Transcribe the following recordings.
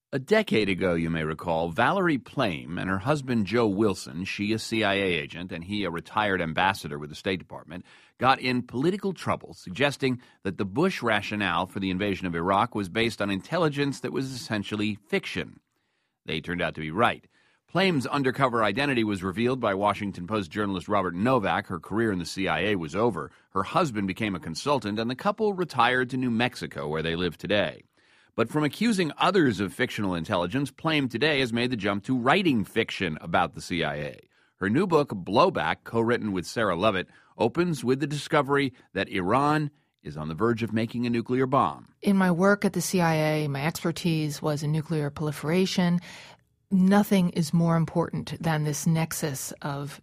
A decade ago, you may recall, Valerie Plame and her husband Joe Wilson, she a CIA agent and he a retired ambassador with the State Department, got in political trouble, suggesting that the Bush rationale for the invasion of Iraq was based on intelligence that was essentially fiction. They turned out to be right. Plame's undercover identity was revealed by Washington Post journalist Robert Novak. Her career in the CIA was over. Her husband became a consultant, and the couple retired to New Mexico, where they live today. But from accusing others of fictional intelligence, Plame today has made the jump to writing fiction about the CIA. Her new book, Blowback, co-written with Sarah Lovett, opens with the discovery that Iran is on the verge of making a nuclear bomb. In my work at the CIA, my expertise was in nuclear proliferation. Nothing is more important than this nexus of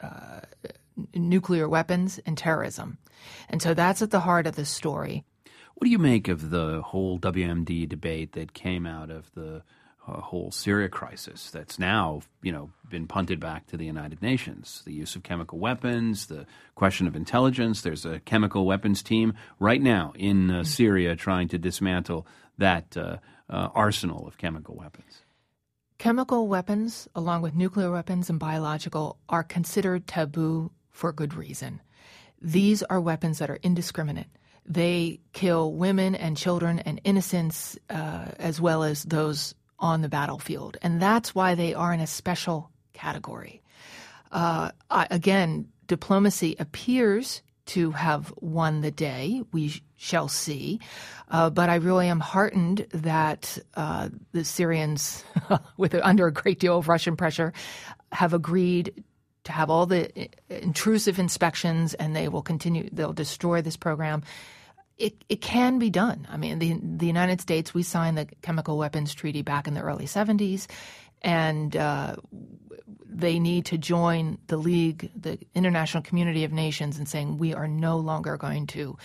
nuclear weapons and terrorism. And so that's at the heart of the story. What do you make of the whole WMD debate that came out of the whole Syria crisis that's now, been punted back to the United Nations? The use of chemical weapons, the question of intelligence. There's a chemical weapons team right now in Syria trying to dismantle that arsenal of chemical weapons. Chemical weapons, along with nuclear weapons and biological, are considered taboo for good reason. These are weapons that are indiscriminate. They kill women and children and innocents as well as those on the battlefield. And that's why they are in a special category. Again, diplomacy appears to have won the day. We shall see. But I really am heartened that the Syrians, under a great deal of Russian pressure, have agreed to have all the intrusive inspections, and they will continue. They'll destroy this program. It can be done. I mean, the United States, we signed the Chemical Weapons Treaty back in the early 70s, and they need to join the League, the international community of nations, in saying we are no longer going to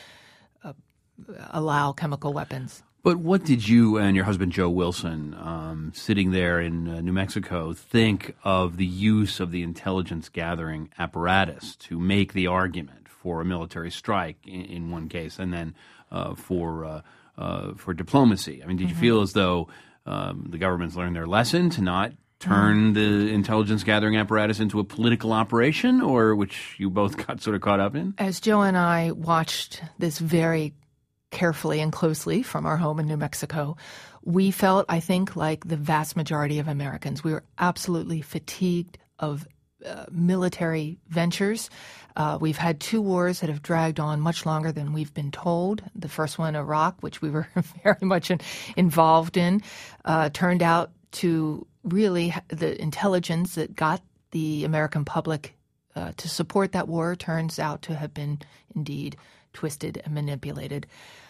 allow chemical weapons. But what did you and your husband, Joe Wilson, sitting there in New Mexico, think of the use of the intelligence gathering apparatus to make the argument for a military strike in one case, and then for diplomacy? I mean, did you feel as though the government's learned their lesson to not turn the intelligence gathering apparatus into a political operation, or which you both got sort of caught up in? As Joe and I watched this very carefully and closely from our home in New Mexico, we felt, I think, like the vast majority of Americans. We were absolutely fatigued of military ventures. We've had two wars that have dragged on much longer than we've been told. The first one, Iraq, which we were very much involved in, turned out to really the intelligence that got the American public to support that war turns out to have been indeed twisted and manipulated.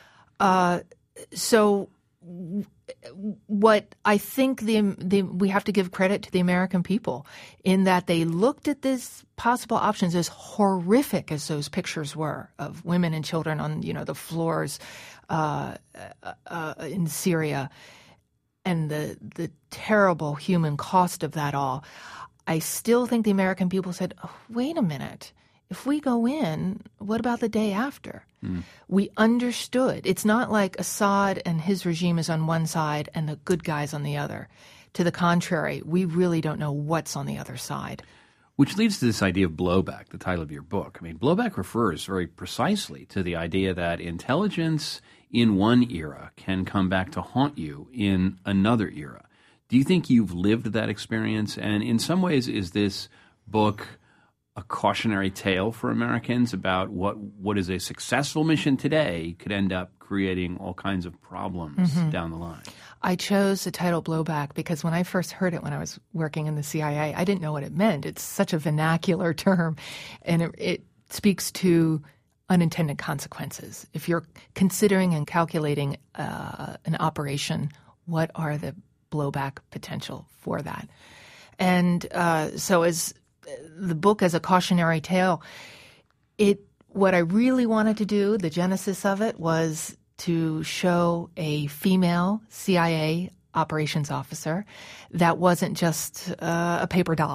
So what I think we have to give credit to the American people in that they looked at these possible options, as horrific as those pictures were of women and children on the floors in Syria, and the terrible human cost of that all. I still think the American people said, oh, wait a minute. If we go in, what about the day after? We understood. It's not like Assad and his regime is on one side and the good guys on the other. To the contrary, we really don't know what's on the other side. Which leads to this idea of blowback, the title of your book. I mean, blowback refers very precisely to the idea that intelligence in one era can come back to haunt you in another era. Do you think you've lived that experience? And in some ways, is this book a cautionary tale for Americans about what is a successful mission today could end up creating all kinds of problems down the line? I chose the title Blowback because when I first heard it when I was working in the CIA, I didn't know what it meant. It's such a vernacular term, and it speaks to unintended consequences. If you're considering and calculating an operation, what are the blowback potential for that? And so as the book as a cautionary tale, what I really wanted to do, the genesis of it, was to show a female CIA operations officer that wasn't just a paper doll.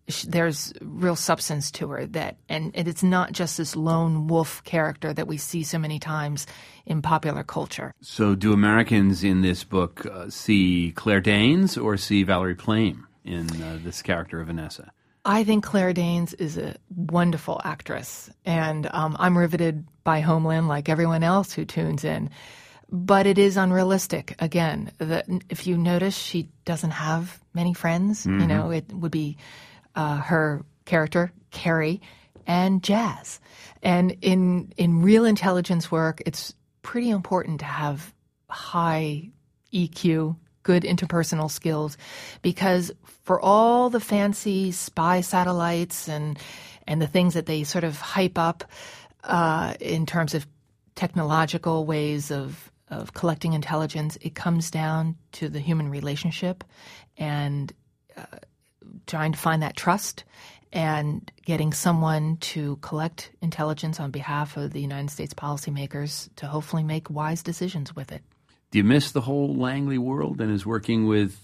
there's real substance to her, and it's not just this lone wolf character that we see so many times in popular culture. So do Americans in this book see Claire Danes or see Valerie Plame in this character of Vanessa? I think Claire Danes is a wonderful actress, and I'm riveted by Homeland like everyone else who tunes in. But it is unrealistic. Again, if you notice, she doesn't have many friends. Mm-hmm. You know, it would be her character, Carrie, and Jazz. And in real intelligence work, it's pretty important to have high EQ, good interpersonal skills, because for all the fancy spy satellites and the things that they sort of hype up in terms of technological ways of collecting intelligence, it comes down to the human relationship and trying to find that trust and getting someone to collect intelligence on behalf of the United States policymakers to hopefully make wise decisions with it. Do you miss the whole Langley world and is working with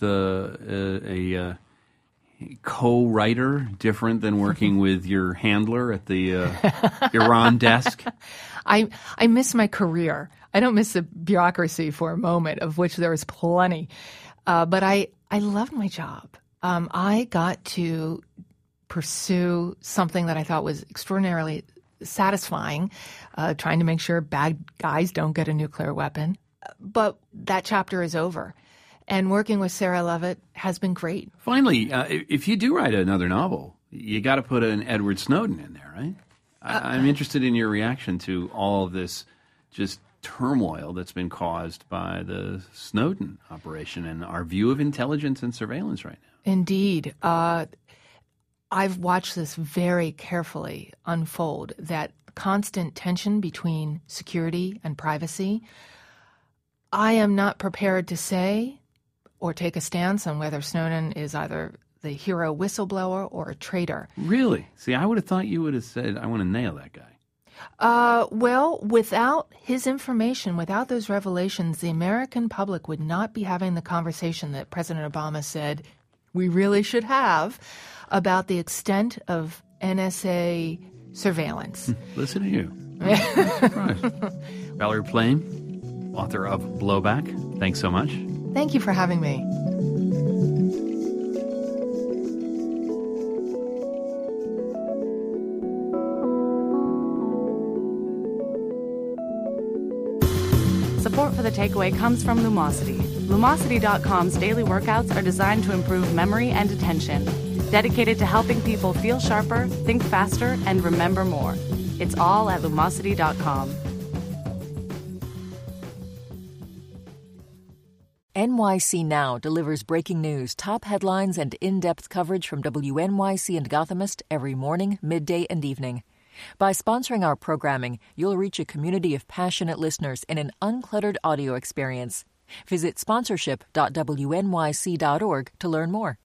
a co-writer different than working with your handler at the Iran desk? I miss my career. I don't miss the bureaucracy for a moment, of which there is plenty. But I loved my job. I got to pursue something that I thought was extraordinarily satisfying, trying to make sure bad guys don't get a nuclear weapon. But that chapter is over. And working with Sarah Levitt has been great. Finally, if you do write another novel, you got to put an Edward Snowden in there, right? I'm interested in your reaction to all of this just turmoil that's been caused by the Snowden operation and our view of intelligence and surveillance right now. Indeed. I've watched this very carefully unfold, that constant tension between security and privacy. I am not prepared to say or take a stance on whether Snowden is either the hero whistleblower or a traitor. Really? See, I would have thought you would have said, I want to nail that guy. Well, without his information, without those revelations, the American public would not be having the conversation that President Obama said we really should have about the extent of NSA surveillance. Listen to you. Right. Valerie Plame, author of Blowback. Thanks so much. Thank you for having me. Support for The Takeaway comes from Lumosity. Lumosity.com's daily workouts are designed to improve memory and attention. Dedicated to helping people feel sharper, think faster, and remember more. It's all at Lumosity.com. NYC Now delivers breaking news, top headlines, and in-depth coverage from WNYC and Gothamist every morning, midday, and evening. By sponsoring our programming, you'll reach a community of passionate listeners in an uncluttered audio experience. Visit sponsorship.wnyc.org to learn more.